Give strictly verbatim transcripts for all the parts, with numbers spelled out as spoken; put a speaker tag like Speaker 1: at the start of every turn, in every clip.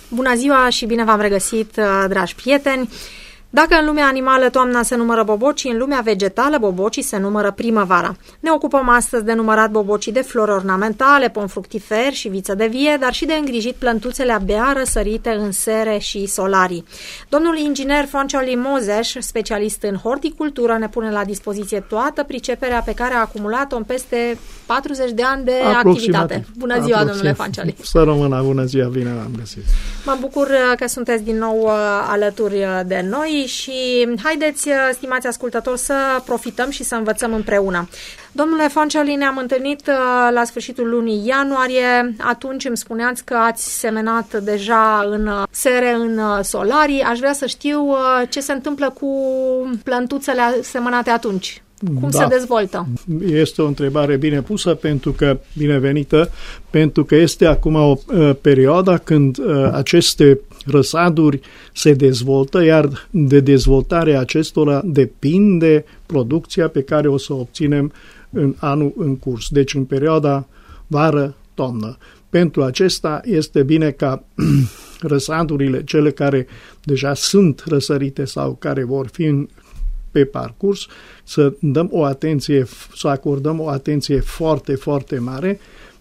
Speaker 1: Bună ziua și bine v-am regăsit, dragi prieteni! Dacă în lumea animală toamna se numără bobocii, în lumea vegetală bobocii se numără primăvara. Ne ocupăm astăzi de numărat bobocii de flori ornamentale, pom fructiferi și viță de vie, dar și de îngrijit plântuțele abia răsărite în sere și solarii. Domnul inginer Foncioli Mozeș, specialist în horticultură, ne pune la dispoziție toată priceperea pe care a acumulat-o în peste patruzeci de ani de activitate. Bună ziua, domnule Foncioli!
Speaker 2: Să rămână, bună ziua, bine v-am găsit!
Speaker 1: Mă bucur că sunteți din nou alături de noi și haideți, stimați ascultători, să profităm și să învățăm împreună. Domnule Foncioli, ne-am întâlnit la sfârșitul lunii ianuarie. Atunci îmi spuneați că ați semenat deja în sere, în solarii. Aș vrea să știu ce se întâmplă cu plântuțele semănate atunci. Cum da. se dezvoltă?
Speaker 2: Este o întrebare bine pusă, pentru că, binevenită, pentru că este acum o uh, perioadă când uh, aceste răsaduri se dezvoltă, iar de dezvoltarea acestora depinde producția pe care o să o obținem în anul în curs. Deci în perioada vară-toamnă. Pentru acesta este bine ca răsadurile, cele care deja sunt răsărite sau care vor fi în pe parcurs, să dăm o atenție, să acordăm o atenție foarte, foarte mare,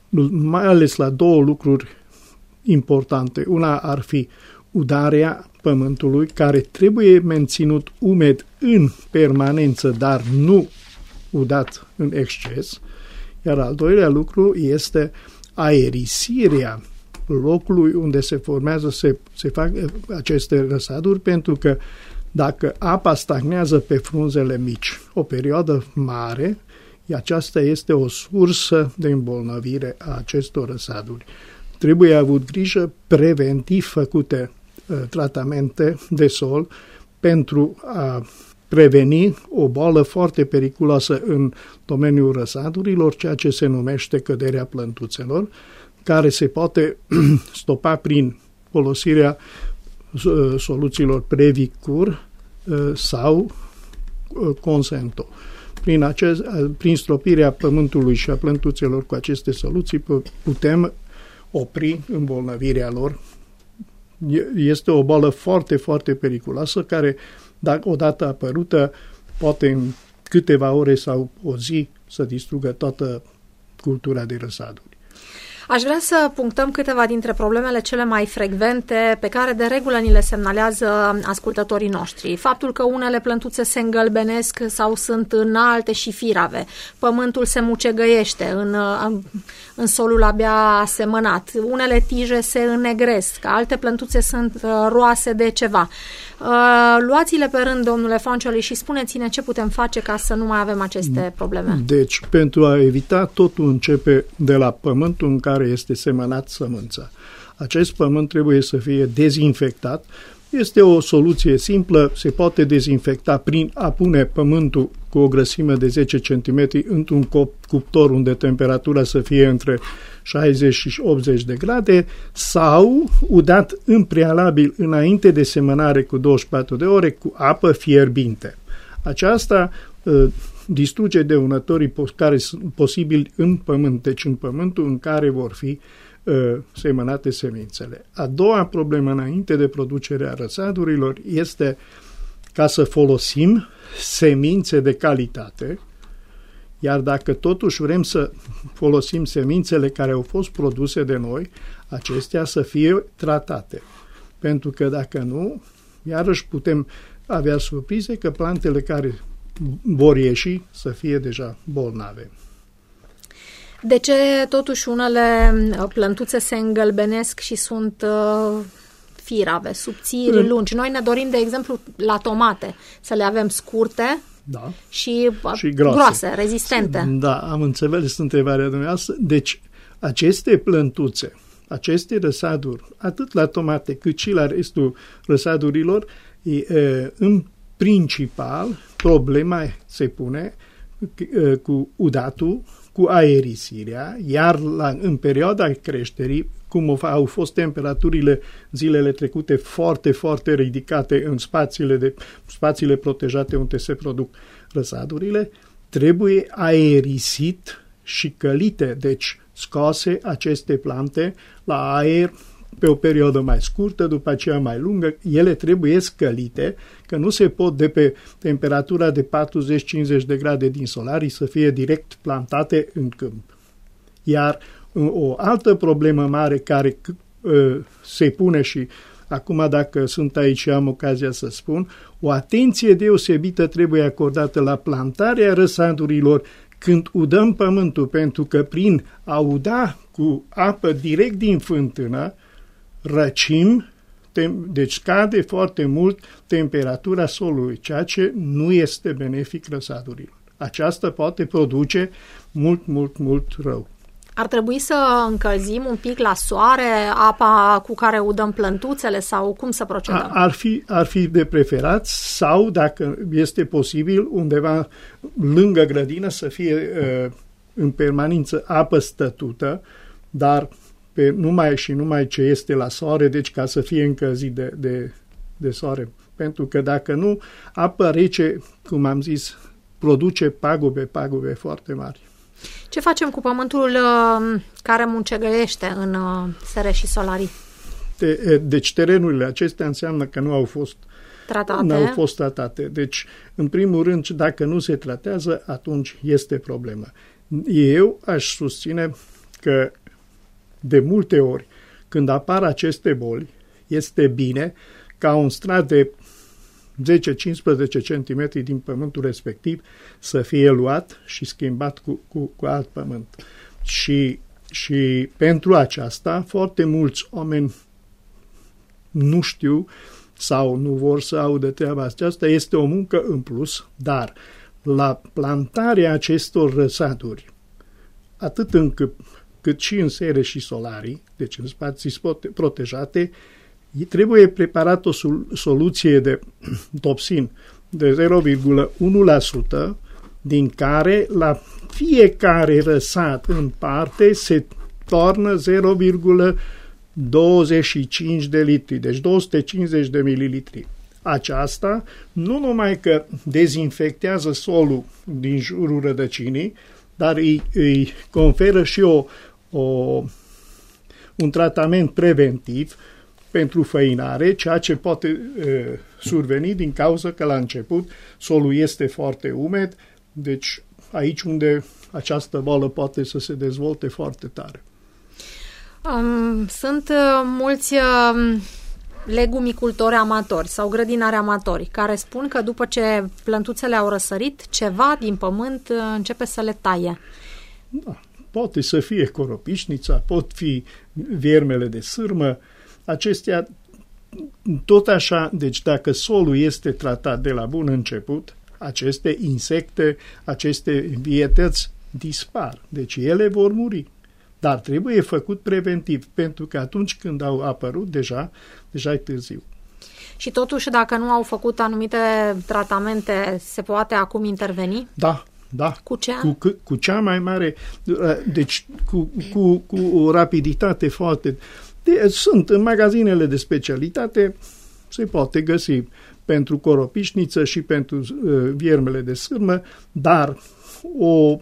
Speaker 2: mai ales la două lucruri importante. Una ar fi udarea pământului, care trebuie menținut umed în permanență, dar nu udat în exces. Iar al doilea lucru este aerisirea locului unde se formează, se, se fac aceste răsaduri, pentru că dacă apa stagnează pe frunzele mici o perioadă mare, aceasta este o sursă de îmbolnăvire a acestor răsaduri. Trebuie avut grijă preventiv făcute uh, tratamente de sol pentru a preveni o boală foarte periculoasă în domeniul răsadurilor, ceea ce se numește căderea plântuțelor, care se poate stopa prin folosirea soluțiilor Previcur sau Consento. Prin, acest, prin stropirea pământului și a plântuțelor cu aceste soluții putem opri îmbolnăvirea lor. Este o boală foarte, foarte periculoasă care, dacă odată apărută, poate în câteva ore sau o zi să distrugă toată cultura de răsaduri.
Speaker 1: Aș vrea să punctăm câteva dintre problemele cele mai frecvente pe care de regulă ni le semnalează ascultătorii noștri. Faptul că unele plântuțe se îngălbenesc sau sunt înalte și firave, pământul se mucegăiește în, în solul abia semănat, unele tije se înnegresc, alte plântuțe sunt roase de ceva. Luați-le pe rând, domnule Foncioli, și spuneți-ne ce putem face ca să nu mai avem aceste probleme.
Speaker 2: Deci, pentru a evita, totul începe de la pământul în care este semănat sămânța. Acest pământ trebuie să fie dezinfectat. Este o soluție simplă, se poate dezinfecta prin a pune pământul cu o grăsime de zece centimetri într-un cuptor unde temperatura să fie între șaizeci și optzeci de grade, sau udat în prealabil înainte de semănare cu douăzeci și patru de ore cu apă fierbinte. Aceasta uh, distruge dăunătorii care sunt posibili în pământ, deci în pământul în care vor fi uh, semănate semințele. A doua problemă înainte de producerea răsadurilor este ca să folosim semințe de calitate, iar dacă totuși vrem să folosim semințele care au fost produse de noi, acestea să fie tratate. Pentru că dacă nu, iarăși putem avea surprize că plantele care vor ieși să fie deja bolnave.
Speaker 1: De ce totuși unele plântuțe se îngălbenesc și sunt uh, firave, subțiri, mm. lungi? Noi ne dorim, de exemplu, la tomate să le avem scurte, da, și, și groase. groase, rezistente.
Speaker 2: Da, am înțeles întrebarea dumneavoastră. Deci, aceste plântuțe, aceste răsaduri, atât la tomate cât și la restul răsadurilor, e, în principal, problema se pune cu udatul, cu aerisirea, iar la, în perioada creșterii, cum au fost temperaturile zilele trecute foarte, foarte ridicate în spațiile, de, spațiile protejate unde se produc răsadurile, trebuie aerisit și călite, deci scoase aceste plante la aer pe o perioadă mai scurtă, după aceea mai lungă, ele trebuie scălite, că nu se pot de pe temperatura de patruzeci cincizeci de grade din solarii să fie direct plantate în câmp. Iar o altă problemă mare care uh, se pune și acum dacă sunt aici și am ocazia să spun, o atenție deosebită trebuie acordată la plantarea răsadurilor când udăm pământul, pentru că prin a uda cu apă direct din fântână, răcim, deci scade foarte mult temperatura solului, ceea ce nu este benefic răsadurilor. Aceasta poate produce mult, mult, mult rău.
Speaker 1: Ar trebui să încălzim un pic la soare apa cu care udăm plântuțele sau cum să procedăm?
Speaker 2: Ar fi, ar fi de preferat sau, dacă este posibil, undeva lângă grădină să fie uh, în permanență apă stătută, dar pe numai și numai ce este la soare, deci ca să fie încălzit de, de, de soare. Pentru că dacă nu, apă rece, cum am zis, produce pagube, pagube foarte mari.
Speaker 1: Ce facem cu pământul uh, care muncegăiește în uh, sere și solarii?
Speaker 2: De, deci terenurile acestea înseamnă că nu au fost
Speaker 1: tratate.
Speaker 2: Nu au fost tratate. Deci, în primul rând, dacă nu se tratează, atunci este problemă. Eu aș susține că de multe ori, când apar aceste boli, este bine ca un strat de zece cincisprezece centimetri din pământul respectiv să fie luat și schimbat cu, cu, cu alt pământ. Și, și pentru aceasta, foarte mulți oameni nu știu sau nu vor să audă treaba aceasta. Este o muncă în plus, dar la plantarea acestor răsaduri, atât în cât, cât și în sere și solarii, deci în spații protejate, trebuie preparat o soluție de topsin de zero virgulă unu la sută, din care la fiecare răsat în parte se toarnă zero virgulă douăzeci și cinci de litri, deci două sute cincizeci de mililitri. Aceasta nu numai că dezinfectează solul din jurul rădăcinii, dar îi, îi conferă și o, o, un tratament preventiv pentru făinare, ceea ce poate e, surveni din cauza că la început solul este foarte umed, deci aici unde această boală poate să se dezvolte foarte tare.
Speaker 1: Um, sunt uh, mulți uh, legumicultori amatori sau grădinari amatori care spun că după ce plântuțele au răsărit, ceva din pământ uh, începe să le taie.
Speaker 2: Da, poate să fie coropișnița, pot fi viermele de sârmă, acestea tot așa, deci dacă solul este tratat de la bun început, aceste insecte, aceste vietăți dispar, deci ele vor muri. Dar trebuie făcut preventiv, pentru că atunci când au apărut, deja, deja e târziu.
Speaker 1: Și totuși, dacă nu au făcut anumite tratamente, se poate acum interveni?
Speaker 2: Da, da.
Speaker 1: Cu ce?
Speaker 2: Cu, cu, cu cea mai mare, deci cu, cu, cu o rapiditate foarte... De, sunt în magazinele de specialitate, se poate găsi pentru coropișniță și pentru uh, viermele de sârmă, dar o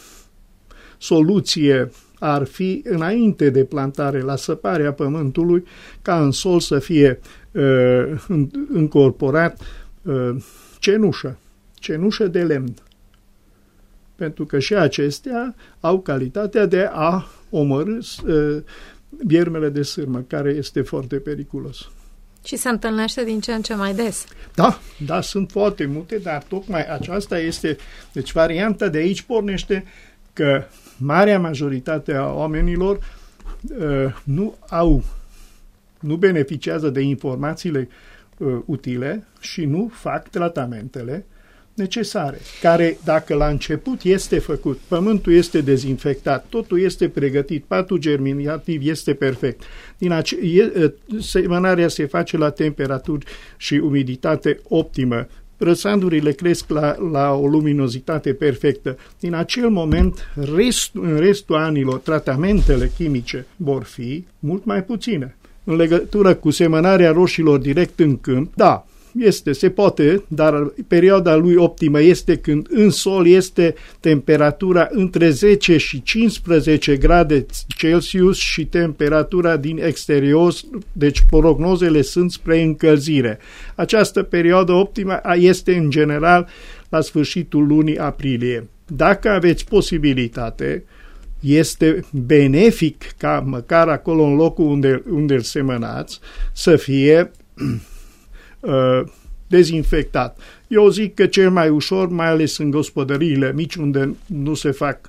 Speaker 2: soluție ar fi, înainte de plantare, la săparea pământului, ca în sol să fie uh, încorporat uh, cenușă, cenușă de lemn. Pentru că și acestea au calitatea de a omorî uh, viermele de sârmă, care este foarte periculos.
Speaker 1: Și se întâlnește din ce în ce mai des.
Speaker 2: Da, da, sunt foarte multe, dar tocmai aceasta este, deci varianta de aici pornește că marea majoritate a oamenilor uh, nu au, nu beneficiază de informațiile uh, utile și nu fac tratamentele necesare, care dacă la început este făcut, pământul este dezinfectat, totul este pregătit, patul germinativ este perfect. Din ace- e, semănarea se face la temperaturi și umiditate optimă, răsadurile cresc la, la o luminozitate perfectă. Din acel moment, rest, în restul anilor, tratamentele chimice vor fi mult mai puține. În legătură cu semănarea roșilor direct în câmp, da, este, se poate, dar perioada lui optimă este când în sol este temperatura între zece și cincisprezece grade Celsius și temperatura din exterior, deci prognozele sunt spre încălzire. Această perioadă optimă este în general la sfârșitul lunii aprilie. Dacă aveți posibilitate, este benefic ca măcar acolo în locul unde, unde îl semănați să fie uh, dezinfectat. Eu zic că cel mai ușor, mai ales în gospodăriile mici unde nu se fac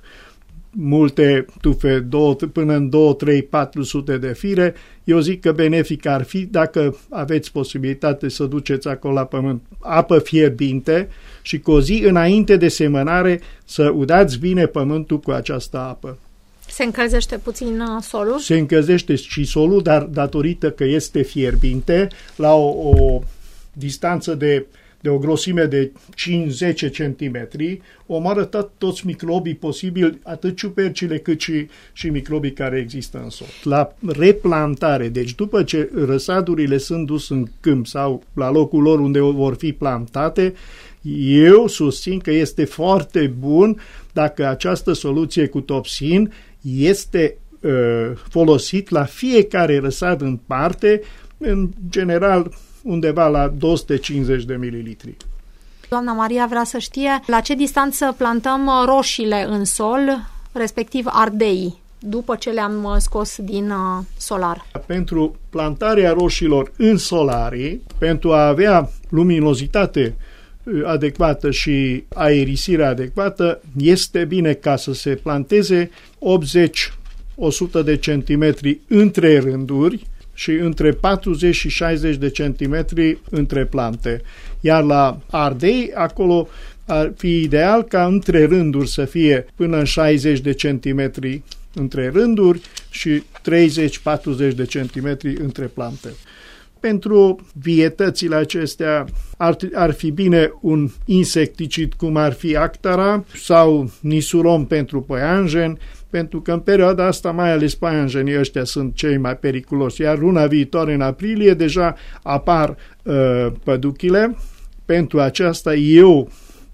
Speaker 2: multe tufe, două, până în două, trei, patru sute de fire, eu zic că benefic ar fi dacă aveți posibilitate să duceți acolo la pământ apă fierbinte și cu o zi înainte de semănare să udați bine pământul cu această apă.
Speaker 1: Se încălzește puțin solul?
Speaker 2: Se încălzește și solul, dar datorită că este fierbinte, la o, o distanță de, de o grosime de cinci zece centimetri, omoară tot, toți microbii posibili, atât ciupercile cât și, și microbii care există în sol. La replantare, deci după ce răsadurile sunt dus în câmp sau la locul lor unde vor fi plantate, eu susțin că este foarte bun dacă această soluție cu Topsin este uh, folosit la fiecare răsad în parte, în general undeva la două sute cincizeci de mililitri.
Speaker 1: Doamna Maria vrea să știe la ce distanță plantăm roșiile în sol, respectiv ardeii, după ce le-am scos din uh, solar.
Speaker 2: Pentru plantarea roșilor în solarii, pentru a avea luminozitate adecvată și aerisire adecvată, este bine ca să se planteze optzeci la o sută de centimetri între rânduri și între patruzeci și șaizeci de centimetri între plante. Iar la ardei, acolo ar fi ideal ca între rânduri să fie până în șaizeci de centimetri între rânduri și treizeci la patruzeci de centimetri între plante. Pentru vietățile acestea ar, ar fi bine un insecticid cum ar fi Actara sau Nisurom pentru păianjeni, pentru că în perioada asta mai ales păianjenii ăștia sunt cei mai periculoși, iar luna viitoare în aprilie deja apar uh, păduchile. Pentru aceasta eu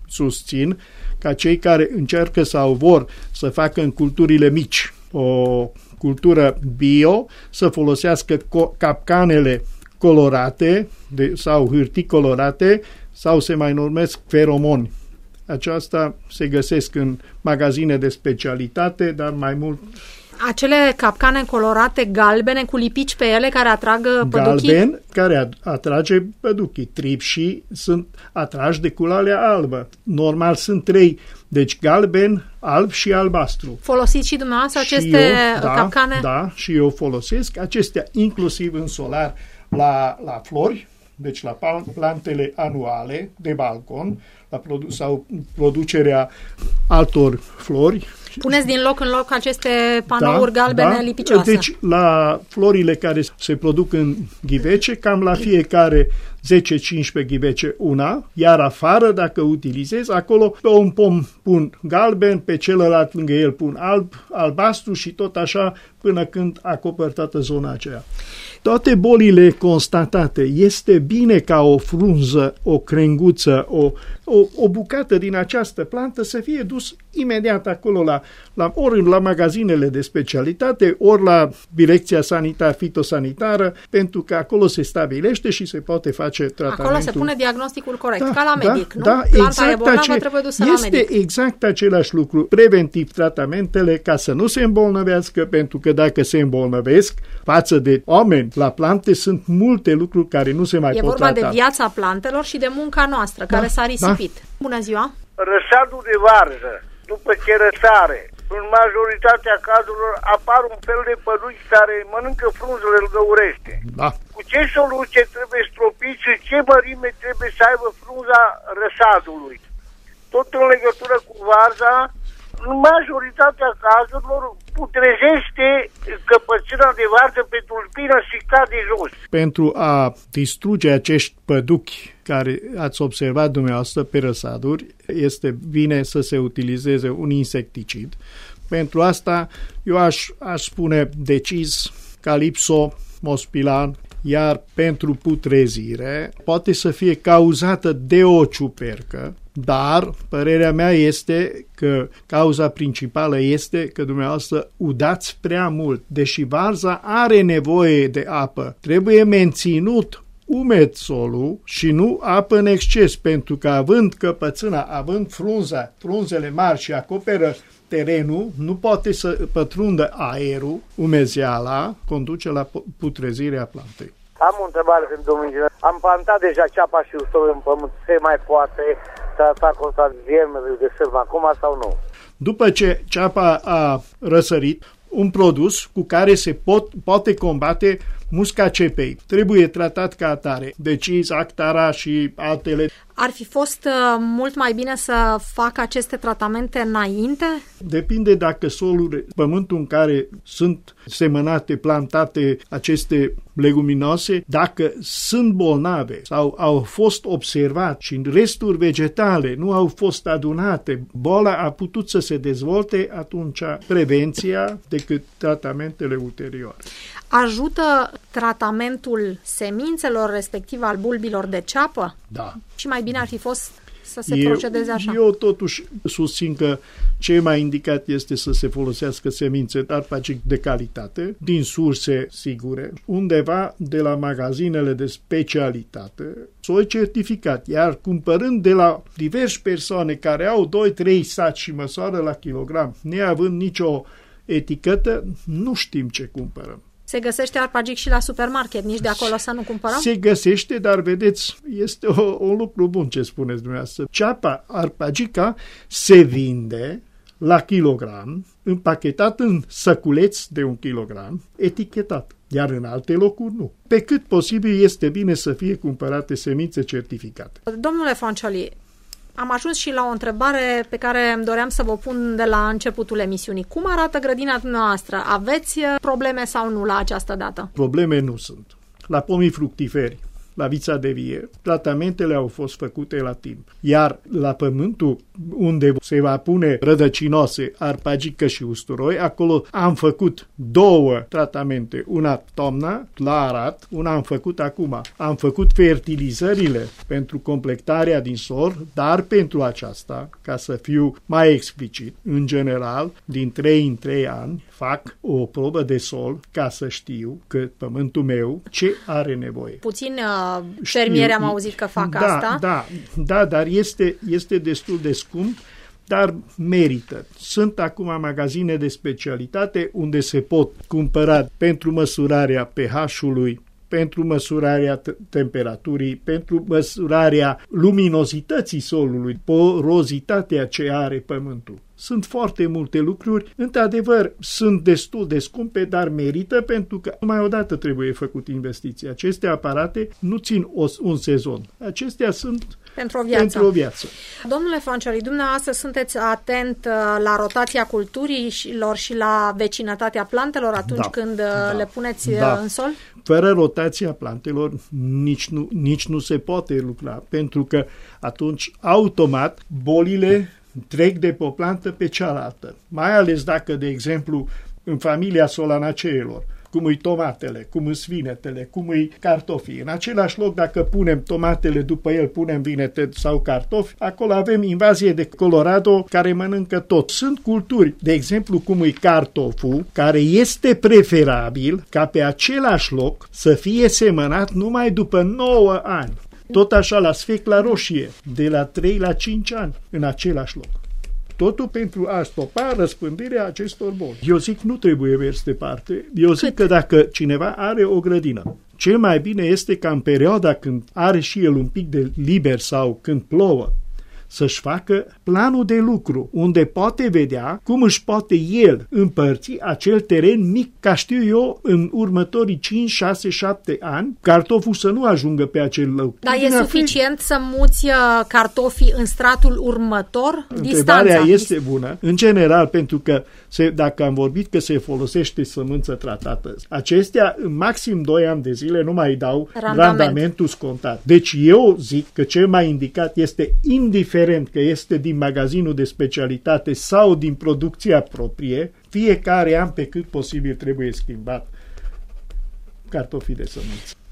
Speaker 2: susțin ca cei care încearcă sau vor să facă în culturile mici o cultură bio să folosească capcanele colorate de, sau hârtii colorate sau se mai numesc feromoni. Aceasta se găsesc în magazine de specialitate, dar mai mult...
Speaker 1: Acele capcane colorate galbene cu lipici pe ele care atrag păduchii?
Speaker 2: Galben care atrage păduchii. Tripșii sunt atrași de culoarea albă. Normal sunt trei, deci galben, alb și albastru.
Speaker 1: Folosiți și dumneavoastră
Speaker 2: și
Speaker 1: aceste
Speaker 2: eu, da,
Speaker 1: capcane?
Speaker 2: Da, și eu folosesc acestea inclusiv în solar la, la flori, deci la plantele anuale de balcon, la produ- sau producerea altor flori.
Speaker 1: Puneți din loc în loc aceste panouri da, galbene
Speaker 2: da.
Speaker 1: lipicioase.
Speaker 2: Deci la florile care se produc în ghivece, cam la fiecare zece cincisprezece ghivece una, iar afară, dacă utilizez, acolo pe un pom pun galben, pe celălalt lângă el pun alb, albastru și tot așa până când acoper toată zona aceea. Toate bolile constatate, este bine ca o frunză, o crenguță, o, o, o bucată din această plantă să fie dus imediat acolo la, la, ori la magazinele de specialitate, ori la direcția sanitar fitosanitară, pentru că acolo se stabilește și se poate face tratamentul.
Speaker 1: Acolo se pune diagnosticul corect,
Speaker 2: da,
Speaker 1: ca la
Speaker 2: da,
Speaker 1: medic, nu?
Speaker 2: Da,
Speaker 1: Planta
Speaker 2: exact
Speaker 1: e bolnavă,
Speaker 2: ace-
Speaker 1: trebuie dusă
Speaker 2: este
Speaker 1: la medic.
Speaker 2: exact același lucru. Preventiv tratamentele ca să nu se îmbolnăvească, pentru că dacă se îmbolnăvesc față de oameni, la plante sunt multe lucruri care nu se mai
Speaker 1: e
Speaker 2: pot
Speaker 1: vorba
Speaker 2: trata.
Speaker 1: de viața plantelor și de munca noastră,
Speaker 2: da,
Speaker 1: care s-a risipit. Da. Bună ziua!
Speaker 3: Răsadul de varză, după ce răsare, în majoritatea cazurilor apar un fel de păduchi care mănâncă frunzele, îl găurește.
Speaker 2: Da.
Speaker 3: Cu ce soluție trebuie stropit și ce mărime trebuie să aibă frunza răsadului? Tot în legătură cu varza, în majoritatea cazurilor putrezește căpățâna de varză pe tulpină și cade jos.
Speaker 2: Pentru a distruge acești păduchi care ați observat dumneavoastră pe răsaduri, este bine să se utilizeze un insecticid. Pentru asta eu aș, aș spune decis Calypso, Mospilan, iar pentru putrezire poate să fie cauzată de o ciupercă, dar părerea mea este că cauza principală este că dumneavoastră udați prea mult. Deși varza are nevoie de apă, trebuie menținut umed solul și nu apă în exces, pentru că având căpățâna, având frunza, frunzele mari și acoperă terenul, nu poate să pătrundă aerul, umezeala, conduce la putrezirea plantei.
Speaker 3: Am o întrebare pentru domnul inginer. Am plantat deja ceapa și usturoi în pământ. Se mai poate trata contra viermelui de sârmă acum sau nu?
Speaker 2: După ce ceapa a răsărit, un produs cu care se pot, poate combate musca cepei. Trebuie tratat ca atare. Decis, Actara și altele.
Speaker 1: Ar fi fost uh, mult mai bine să facă aceste tratamente înainte?
Speaker 2: Depinde dacă solul, pământul în care sunt semănate, plantate aceste leguminose, dacă sunt bolnave sau au fost observate și resturi vegetale nu au fost adunate, boala a putut să se dezvolte, atunci prevenția decât tratamentele ulterioare.
Speaker 1: Ajută tratamentul semințelor, respectiv al bulbilor de ceapă?
Speaker 2: Da.
Speaker 1: Și mai bine ar fi fost să se
Speaker 2: eu,
Speaker 1: procedeze așa.
Speaker 2: Eu totuși susțin că ce mai indicat este să se folosească semințe arpagic de calitate, din surse sigure, undeva de la magazinele de specialitate, soi certificat, iar cumpărând de la diverse persoane care au doi trei saci și măsoară la kilogram, neavând nicio etichetă, nu știm ce cumpărăm.
Speaker 1: Se găsește arpagic și la supermarket, nici de acolo să nu cumpărăm?
Speaker 2: Se găsește, dar vedeți, este o, un lucru bun ce spuneți dumneavoastră. Ceapa arpagica se vinde la kilogram, împachetat în săculeți de un kilogram, etichetat, iar în alte locuri nu. Pe cât posibil este bine să fie cumpărate semințe certificate.
Speaker 1: Domnule Foncioli, am ajuns și la o întrebare pe care îmi doream să vă pun de la începutul emisiunii. Cum arată grădina dumneavoastră? Aveți probleme sau nu la această dată?
Speaker 2: Probleme nu sunt. La pomii fructiferi, la vița de vie, tratamentele au fost făcute la timp. Iar la pământul unde se va pune rădăcinose, arpagică și usturoi, acolo am făcut două tratamente. Una toamna, la arat, una am făcut acum. Am făcut fertilizările pentru completarea din sol, dar pentru aceasta, ca să fiu mai explicit, în general, din trei în trei ani, fac o probă de sol ca să știu că pământul meu ce are nevoie.
Speaker 1: Puțin uh, fermieri am auzit că fac
Speaker 2: da,
Speaker 1: asta.
Speaker 2: Da, da, dar este, este destul de scump, dar merită. Sunt acum magazine de specialitate unde se pot cumpăra pentru măsurarea pH-ului, pentru măsurarea temperaturii, pentru măsurarea luminozității solului, porozitatea ce are pământul. Sunt foarte multe lucruri, într-adevăr sunt destul de scumpe, dar merită pentru că mai odată trebuie făcut investiții. Aceste aparate nu țin o, un sezon. Acestea sunt
Speaker 1: pentru o viață.
Speaker 2: Pentru o viață.
Speaker 1: Domnule Foncioli, dumneavoastră sunteți atent la rotația culturilor și la vecinătatea plantelor atunci da, când da, le puneți da. în sol?
Speaker 2: Fără rotația plantelor nici nu, nici nu se poate lucra, pentru că atunci automat bolile trec de pe o plantă pe cealaltă. Mai ales dacă, de exemplu, în familia solanaceelor, cum îi tomatele, cum îi vinetele, cum îi cartofii. În același loc, dacă punem tomatele, după el punem vinete sau cartofi, acolo avem invazie de Colorado care mănâncă tot. Sunt culturi, de exemplu, cum îi cartoful, care este preferabil ca pe același loc să fie semănat numai după nouă ani. Tot așa la sfecla roșie, de la trei la cinci ani, în același loc. Totul pentru a stopa răspândirea acestor boli. Eu zic, nu trebuie mers departe. Eu zic că dacă cineva are o grădină, cel mai bine este ca în perioada când are și el un pic de liber sau când plouă, să-și facă planul de lucru, unde poate vedea cum își poate el împărți acel teren mic, ca știu eu, în următorii cinci, șase, șapte ani, cartoful să nu ajungă pe acel loc.
Speaker 1: Dar e suficient să muți cartofii în stratul următor?
Speaker 2: Întrebarea
Speaker 1: distanța.
Speaker 2: este bună. În general, pentru că se, dacă am vorbit că se folosește sămânță tratată, acestea în maxim doi ani de zile nu mai dau Randament. randamentul scontat. Deci eu zic că cel mai indicat este indiferent că este din magazinul de specialitate sau din producția proprie, fiecare an pe cât posibil trebuie schimbat cartofii de sămânță.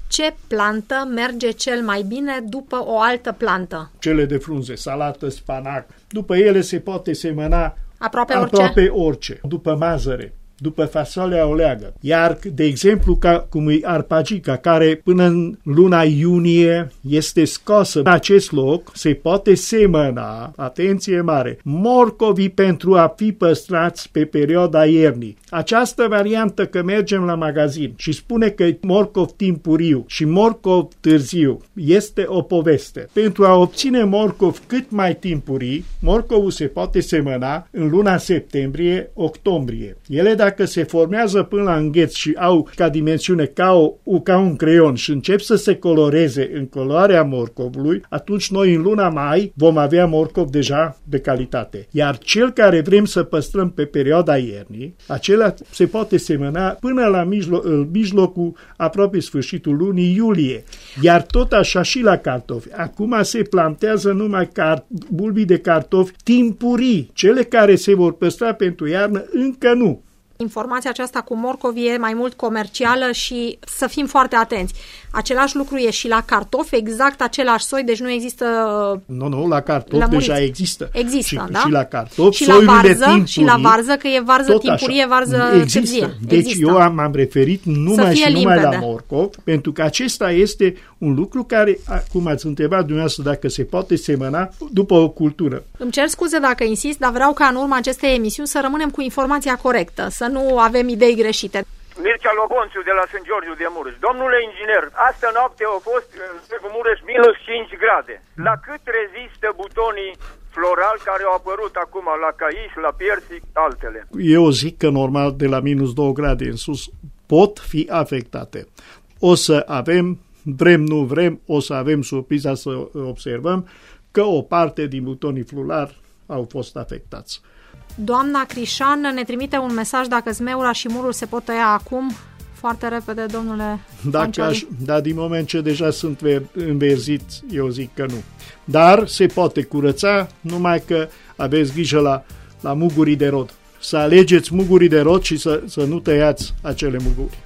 Speaker 1: ce plantă merge cel mai bine după o altă plantă?
Speaker 2: Cele de frunze, salată, spanac. După ele se poate semăna
Speaker 1: aproape,
Speaker 2: aproape
Speaker 1: orice?
Speaker 2: orice. După mazăre, după fasolea oleagă. Iar, de exemplu, ca, cum e arpagica, care până în luna iunie este scosă în acest loc, se poate semăna, atenție mare, morcovii pentru a fi păstrați pe perioada iernii. Această variantă că mergem la magazin și spune că morcov timpuriu și morcov târziu este o poveste. Pentru a obține morcov cât mai timpurii, morcovul se poate semăna în luna septembrie-octombrie. Ele, dacă se formează până la îngheț și au ca dimensiune ca, o, ca un creion și încep să se coloreze în culoarea morcovului, atunci noi în luna mai vom avea morcov deja de calitate. Iar cel care vrem să păstrăm pe perioada iernii, acela se poate semăna până la mijloc, mijlocul, aproape sfârșitul lunii iulie. Iar tot așa și la cartofi. Acum se plantează numai car- bulbii de cartofi timpurii. Cele care se vor păstra pentru iarnă încă nu.
Speaker 1: Informația aceasta cu morcovii e mai mult comercială și să fim foarte atenți. Același lucru e și la cartofi, exact același soi, deci nu există...
Speaker 2: Nu, nu, la cartofi
Speaker 1: lămuriți.
Speaker 2: Deja există.
Speaker 1: Există,
Speaker 2: și,
Speaker 1: da?
Speaker 2: Și la cartofi,
Speaker 1: și la varză, timpurii, și la varză, că e varză timpurie, varză
Speaker 2: există.
Speaker 1: târzie.
Speaker 2: Deci
Speaker 1: există.
Speaker 2: eu am, am referit numai și numai
Speaker 1: limpede.
Speaker 2: La morcov, pentru că acesta este un lucru care, cum ați întrebat dumneavoastră, dacă se poate semăna după o cultură.
Speaker 1: Îmi cer scuze dacă insist, dar vreau ca în urma acestei emisiuni să rămânem cu informația corectă, să nu avem idei greșite.
Speaker 3: Mircea Logonțiu de la Sfânt Georgiu de Mureș. Domnule inginer, astă noapte au fost în Mureș minus cinci grade. La cât rezistă butonii florali care au apărut acum la caiș, la piersic, altele?
Speaker 2: Eu zic că normal de la minus două grade în sus pot fi afectate. O să avem, vrem nu vrem, o să avem surpriza să observăm că o parte din butonii florali au fost afectați.
Speaker 1: Doamna Crișan ne trimite un mesaj dacă zmeura și murul se pot tăia acum. Foarte repede, domnule
Speaker 2: Dacă aș, Dar din moment ce deja sunt înverziți, eu zic că nu. Dar se poate curăța, numai că aveți grijă la, la mugurii de rod. Să alegeți mugurii de rod și să, să nu tăiați acele muguri.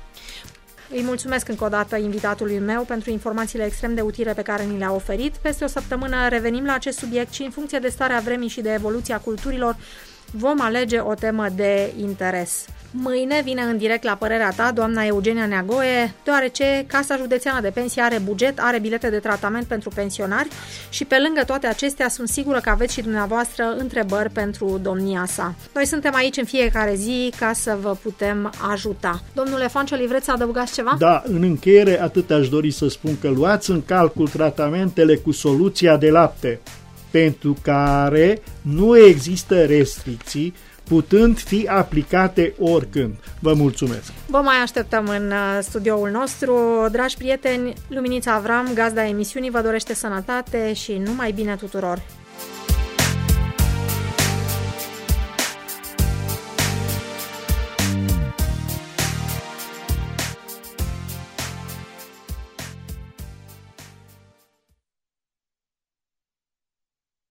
Speaker 1: Îi mulțumesc încă o dată invitatului meu pentru informațiile extrem de utile pe care ni le-a oferit. Peste o săptămână revenim la acest subiect și în funcție de starea vremii și de evoluția culturilor vom alege o temă de interes. Mâine vine în direct La Părerea Ta doamna Eugenia Neagoe, deoarece Casa Județeană de Pensii are buget, are bilete de tratament pentru pensionari și pe lângă toate acestea sunt sigură că aveți și dumneavoastră întrebări pentru domnia sa. Noi suntem aici în fiecare zi ca să vă putem ajuta. Domnule Fancioli, vreți să adăugați ceva?
Speaker 2: Da, în încheiere atât aș dori să spun că luați în calcul tratamentele cu soluția de lapte, pentru care nu există restricții, putând fi aplicate oricând. Vă mulțumesc!
Speaker 1: Vă mai așteptăm în studioul nostru. Dragi prieteni, Luminița Avram, gazda emisiunii, vă dorește sănătate și numai bine tuturor!